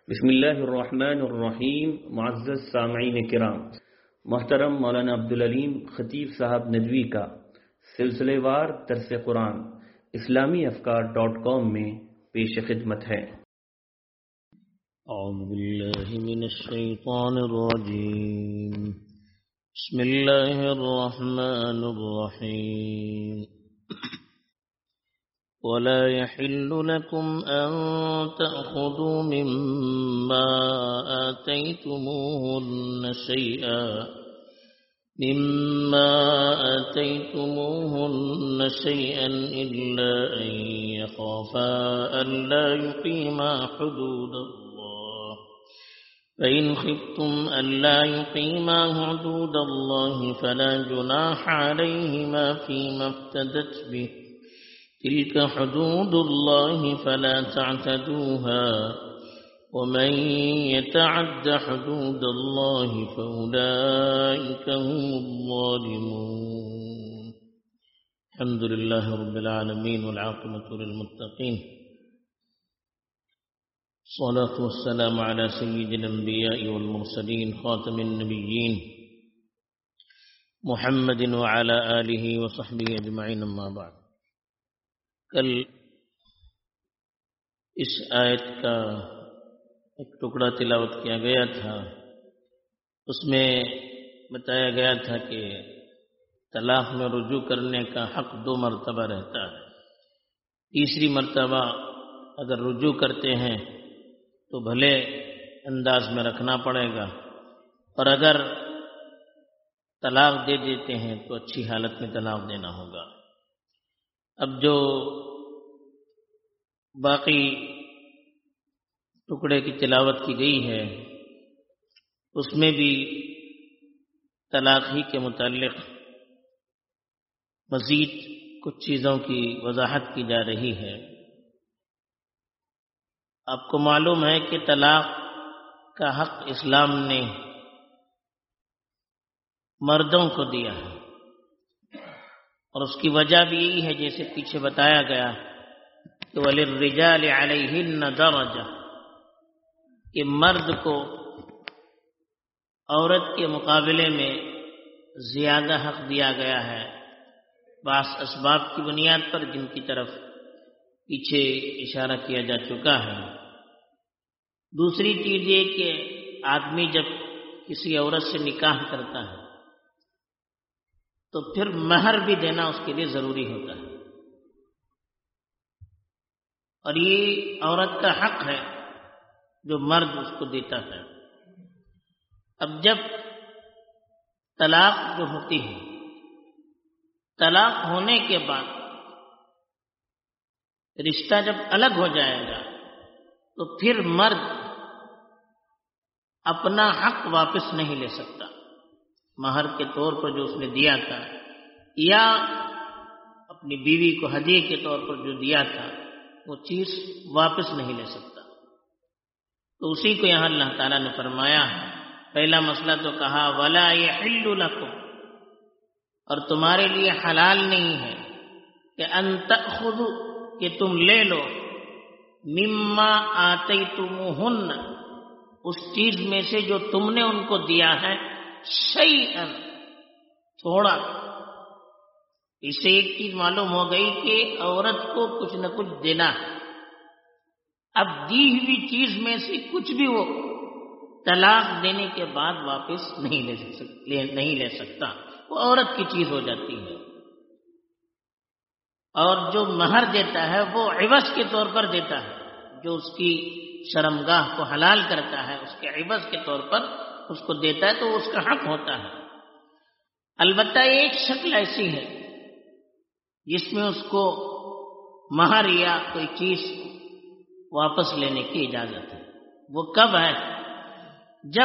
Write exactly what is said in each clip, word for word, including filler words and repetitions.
بسم اللہ الرحمن الرحیم. معزز سامعین کرام، محترم مولانا عبدالعلیم خطیب صاحب ندوی کا سلسلے وار درس قرآن اسلامی افکار ڈاٹ کام میں پیش خدمت ہے. اعوذ باللہ من الشیطان الرجیم. بسم اللہ الرحمن الرحیم. ولا يحل لكم أن تأخذوا مما آتيتموهن شيئا مما آتيتموهن شيئا إلا أن يخافا ألا يقيما حدود الله فإن خفتم ألا يقيما حدود الله فلا جناح عليهما فيما افتدت به تلك حدود الله فلا تعتدوها ومن يتعد حدود الله فأولئك هم الظالمون. الحمد لله رب العالمين والعاقبة للمتقين، الصلاة والسلام على سيد الأنبياء والمرسلين خاتم النبيين محمد وعلى آله وصحبه أجمعين. أما بعد، کل اس آیت کا ایک ٹکڑا تلاوت کیا گیا تھا. اس میں بتایا گیا تھا کہ طلاق میں رجوع کرنے کا حق دو مرتبہ رہتا ہے. تیسری مرتبہ اگر رجوع کرتے ہیں تو بھلے انداز میں رکھنا پڑے گا، اور اگر طلاق دے دیتے ہیں تو اچھی حالت میں طلاق دینا ہوگا. اب جو باقی ٹکڑے کی تلاوت کی گئی ہے اس میں بھی طلاق ہی کے متعلق مزید کچھ چیزوں کی وضاحت کی جا رہی ہے. آپ کو معلوم ہے کہ طلاق کا حق اسلام نے مردوں کو دیا ہے، اور اس کی وجہ بھی یہی ہے جیسے پیچھے بتایا گیا کہ وَلِلرِّجَالِ عَلَيْهِنَّ دَرَجَةٌ، کہ مرد کو عورت کے مقابلے میں زیادہ حق دیا گیا ہے بعض اسباب کی بنیاد پر جن کی طرف پیچھے اشارہ کیا جا چکا ہے. دوسری چیز یہ کہ آدمی جب کسی عورت سے نکاح کرتا ہے تو پھر مہر بھی دینا اس کے لیے ضروری ہوتا ہے، اور یہ عورت کا حق ہے جو مرد اس کو دیتا ہے. اب جب طلاق جو ہوتی ہے، طلاق ہونے کے بعد رشتہ جب الگ ہو جائے گا تو پھر مرد اپنا حق واپس نہیں لے سکتا. مہر کے طور پر جو اس نے دیا تھا یا اپنی بیوی کو ہدیے کے طور پر جو دیا تھا وہ چیز واپس نہیں لے سکتا. تو اسی کو یہاں اللہ تعالیٰ نے فرمایا. پہلا مسئلہ تو کہا وَلَا يَحِلُّ لَكُمْ، اور تمہارے لیے حلال نہیں ہے کہ ان تأخذوا، کہ تم لے لو مما آتیتموہن، اس چیز میں سے جو تم نے ان کو دیا ہے، شیئا، تھوڑا. اس سے ایک چیز معلوم ہو گئی کہ عورت کو کچھ نہ کچھ دینا ہے. اب دی ہوئی چیز میں سے کچھ بھی وہ طلاق دینے کے بعد واپس نہیں لے سکتا نہیں لے سکتا وہ عورت کی چیز ہو جاتی ہے. اور جو مہر دیتا ہے وہ عوض کے طور پر دیتا ہے، جو اس کی شرمگاہ کو حلال کرتا ہے اس کے عوض کے طور پر اس کو دیتا ہے، تو وہ اس کا حق ہوتا ہے. البتہ ایک شکل ایسی ہے جس میں اس کو مہر یا کوئی چیز واپس لینے کی اجازت ہے. وہ کب ہے؟ جب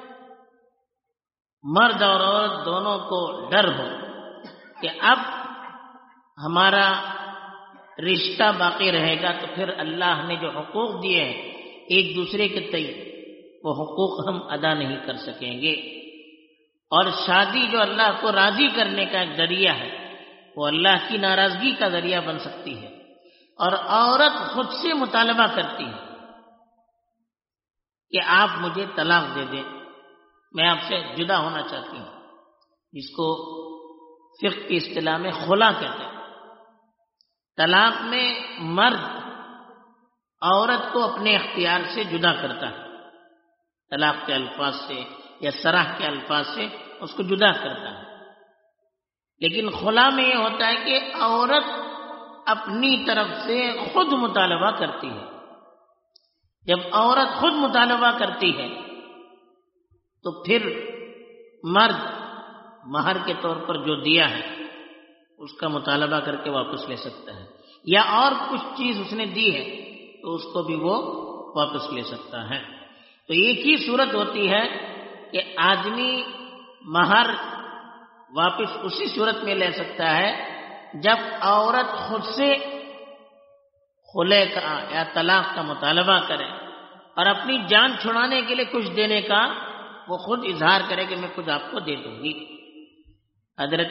مرد اور عورت دونوں کو ڈر ہو کہ اب ہمارا رشتہ باقی رہے گا تو پھر اللہ نے جو حقوق دیے ہیں ایک دوسرے کے تئیں وہ حقوق ہم ادا نہیں کر سکیں گے. اور شادی جو اللہ کو راضی کرنے کا ایک ذریعہ ہے وہ اللہ کی ناراضگی کا ذریعہ بن سکتی ہے. اور عورت خود سے مطالبہ کرتی ہے کہ آپ مجھے طلاق دے دیں، میں آپ سے جدا ہونا چاہتی ہوں، جس کو فقہ کی اصطلاح میں خلا کہتے ہیں۔ طلاق میں مرد عورت کو اپنے اختیار سے جدا کرتا ہے، طلاق کے الفاظ سے یا سراح کے الفاظ سے اس کو جدا کرتا ہے، لیکن خلا میں یہ ہوتا ہے کہ عورت اپنی طرف سے خود مطالبہ کرتی ہے۔ جب عورت خود مطالبہ کرتی ہے تو پھر مرد مہر کے طور پر جو دیا ہے اس کا مطالبہ کر کے واپس لے سکتا ہے، یا اور کچھ چیز اس نے دی ہے تو اس کو بھی وہ واپس لے سکتا ہے۔ تو ایک ہی صورت ہوتی ہے کہ آدمی مہر واپس اسی صورت میں لے سکتا ہے جب عورت خود سے خلع کا یا طلاق کا مطالبہ کرے اور اپنی جان چھڑانے کے لیے کچھ دینے کا وہ خود اظہار کرے کہ میں کچھ آپ کو دے دوں گی۔ حضرت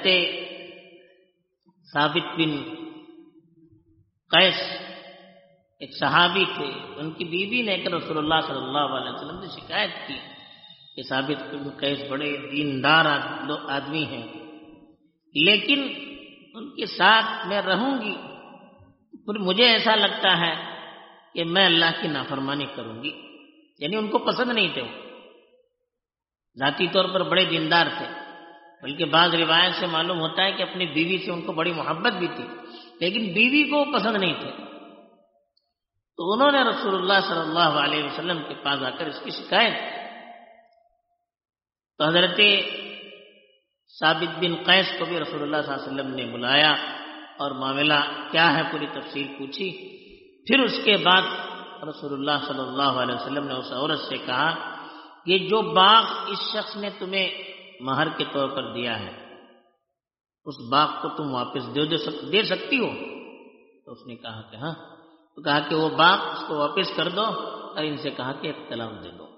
ثابت بن قیس ایک صحابی تھے، ان کی بیوی نے کہ رسول اللہ صلی اللہ علیہ وسلم سے شکایت کی کہ ثابت بن قیس بڑے دیندار آدمی ہیں، لیکن ان کے ساتھ میں رہوں گی پھر مجھے ایسا لگتا ہے کہ میں اللہ کی نافرمانی کروں گی، یعنی ان کو پسند نہیں تھے، ذاتی طور پر بڑے دیندار تھے، بلکہ بعض روایت سے معلوم ہوتا ہے کہ اپنی بیوی سے ان کو بڑی محبت بھی تھی، لیکن بیوی کو پسند نہیں تھے۔ تو انہوں نے رسول اللہ صلی اللہ علیہ وسلم کے پاس آ کر اس کی شکایت کی۔ تو حضرت ثابت بن قیس کو بھی رسول اللہ صلی اللہ علیہ وسلم نے بلایا اور معاملہ کیا ہے پوری تفصیل پوچھی۔ پھر اس کے بعد رسول اللہ صلی اللہ علیہ وسلم نے اس عورت سے کہا کہ جو باغ اس شخص نے تمہیں مہر کے طور پر دیا ہے اس باغ کو تم واپس دے سکتی ہو؟ تو اس نے کہا کہ ہاں۔ تو کہا کہ وہ باغ اس کو واپس کر دو اور ان سے کہا کہ ایک طلاق دے دو۔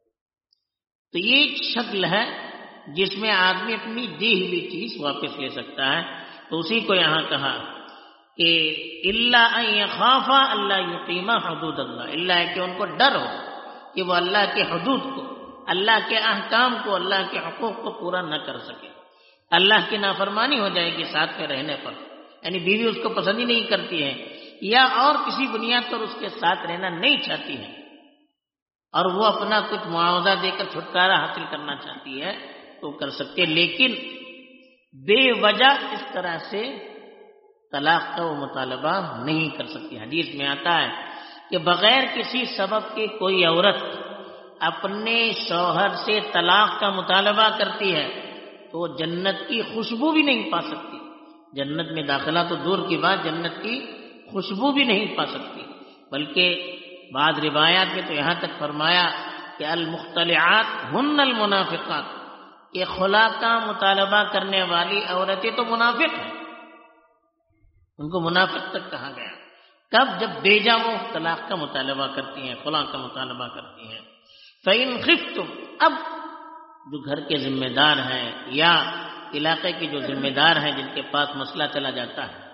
تو یہ ایک شکل ہے جس میں آدمی اپنی دی ہوئی چیز واپس لے سکتا ہے۔ تو اسی کو یہاں کہا کہ اللہ ان یخافا اللہ یقیما حدود اللہ، اللہ ہے کہ ان کو ڈر ہو کہ وہ اللہ کے حدود کو، اللہ کے احکام کو، اللہ کے حقوق کو پورا نہ کر سکے، اللہ کی نافرمانی ہو جائے گی ساتھ میں رہنے پر، یعنی بیوی اس کو پسند ہی نہیں کرتی ہے یا اور کسی بنیاد پر اس کے ساتھ رہنا نہیں چاہتی ہے اور وہ اپنا کچھ معاوضہ دے کر چھٹکارا حاصل کرنا چاہتی ہے تو کر سکتے، لیکن بے وجہ اس طرح سے طلاق کا وہ مطالبہ نہیں کر سکتی۔ حدیث میں آتا ہے کہ بغیر کسی سبب کے کوئی عورت اپنے شوہر سے طلاق کا مطالبہ کرتی ہے تو وہ جنت کی خوشبو بھی نہیں پا سکتی، جنت میں داخلہ تو دور کی بات، جنت کی خوشبو بھی نہیں پا سکتی، بلکہ بعض روایات میں تو یہاں تک فرمایا کہ المختلعات ہن المنافقات، کہ خلا کا مطالبہ کرنے والی عورتیں تو منافق ہیں، ان کو منافق تک کہا گیا۔ کب؟ جب بیجا وہ طلاق کا مطالبہ کرتی ہیں، خلا کا مطالبہ کرتی ہیں۔ فَإِنْ خِفْتُمْ، اب جو گھر کے ذمہ دار ہیں یا علاقے کے جو ذمہ دار ہیں جن کے پاس مسئلہ چلا جاتا ہے،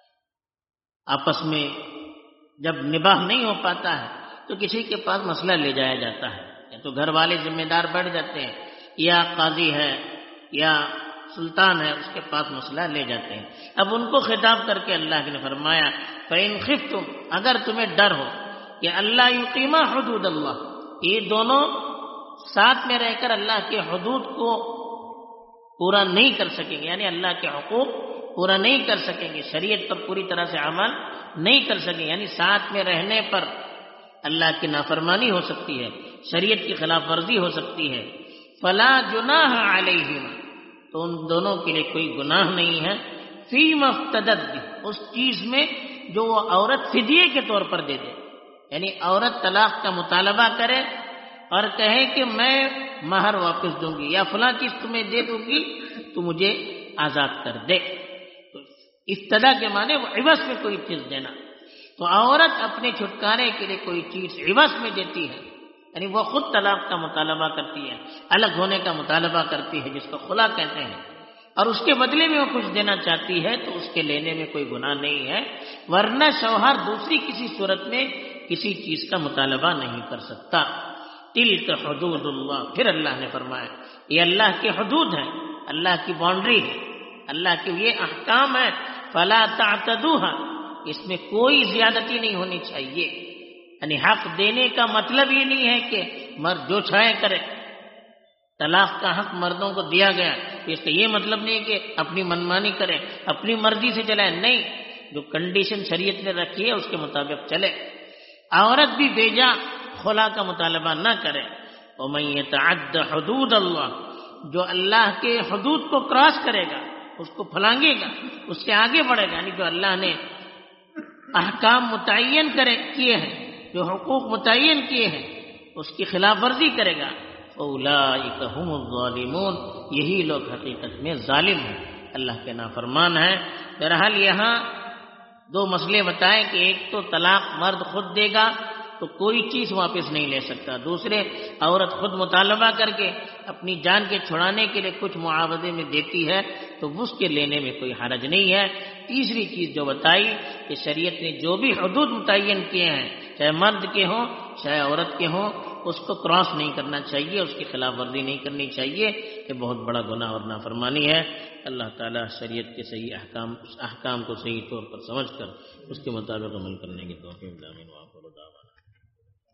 آپس میں جب نباہ نہیں ہو پاتا ہے تو کسی کے پاس مسئلہ لے جایا جاتا ہے، یا تو گھر والے ذمہ دار بڑھ جاتے ہیں یا قاضی ہے یا سلطان ہے اس کے پاس مسئلہ لے جاتے ہیں۔ اب ان کو خطاب کر کے اللہ نے فرمایا فَإِنْ خِفْتُمْ، اگر تمہیں ڈر ہو کہ اللہ یقیما حدود اللہ، یہ دونوں ساتھ میں رہ کر اللہ کے حدود کو پورا نہیں کر سکیں گے، یعنی اللہ کے حقوق پورا نہیں کر سکیں گے، شریعت پر پوری طرح سے عمل نہیں کر سکیں، یعنی ساتھ میں رہنے پر اللہ کی نافرمانی ہو سکتی ہے، شریعت کی خلاف ورزی ہو سکتی ہے، فلا جناح علیہما، تو ان دونوں کے لیے کوئی گناہ نہیں ہے، فیما افتدت بھی، اس چیز میں جو وہ عورت فدیے کے طور پر دے دے، یعنی عورت طلاق کا مطالبہ کرے اور کہے کہ میں مہر واپس دوں گی یا فلاں چیز تمہیں دے دوں گی تو مجھے آزاد کر دے، تو افتدا کے معنی وہ عوض میں کوئی چیز دینا، تو عورت اپنے چھٹکارے کے لیے کوئی چیز عوض میں دیتی ہے، یعنی وہ خود طلاق کا مطالبہ کرتی ہے، الگ ہونے کا مطالبہ کرتی ہے جس کو خلا کہتے ہیں، اور اس کے بدلے میں وہ کچھ دینا چاہتی ہے تو اس کے لینے میں کوئی گناہ نہیں ہے، ورنہ شوہر دوسری کسی صورت میں کسی چیز کا مطالبہ نہیں کر سکتا۔ تلک حدود اللہ، پھر اللہ نے فرمایا یہ اللہ کی حدود ہیں، اللہ کی باؤنڈری ہے، اللہ کے یہ احکام ہے، فلا تعتدوها، اس میں کوئی زیادتی نہیں ہونی چاہیے۔ یعنی حق دینے کا مطلب یہ نہیں ہے کہ مرد جو چاہے کرے، طلاق کا حق مردوں کو دیا گیا، اس کا یہ مطلب نہیں کہ اپنی منمانی کریں، اپنی مرضی سے چلائیں، نہیں، جو کنڈیشن شریعت نے رکھی ہے اس کے مطابق چلے۔ عورت بھی بیجا خلا کا مطالبہ نہ کرے۔ وَمَن يَتَعَدَّ حُدُودَ اللَّهِ، جو اللہ کے حدود کو کراس کرے گا، اس کو پھلانگے گا، اس سے آگے بڑھے گا، یعنی جو اللہ نے احکام متعین کرے کیے ہیں، جو حقوق متعین کیے ہیں، اس کی خلاف ورزی کرے گا، اولئک هم الظالمون، یہی لوگ حقیقت میں ظالم ہیں، اللہ کے نافرمان ہیں۔ بہرحال یہاں دو مسئلے بتائے کہ ایک تو طلاق مرد خود دے گا تو کوئی چیز واپس نہیں لے سکتا، دوسرے عورت خود مطالبہ کر کے اپنی جان کے چھڑانے کے لیے کچھ معاوضے میں دیتی ہے تو اس کے لینے میں کوئی حرج نہیں ہے۔ تیسری چیز جو بتائی کہ شریعت نے جو بھی حدود متعین کیے ہیں، چاہے مرد کے ہوں چاہے عورت کے ہوں، اس کو کراس نہیں کرنا چاہیے، اس کی خلاف ورزی نہیں کرنی چاہیے، یہ بہت بڑا گناہ اور نافرمانی ہے۔ اللہ تعالیٰ شریعت کے صحیح احکام احکام کو صحیح طور پر سمجھ کر اس کے مطابق عمل کرنے کی توفیق عطا فرمائے۔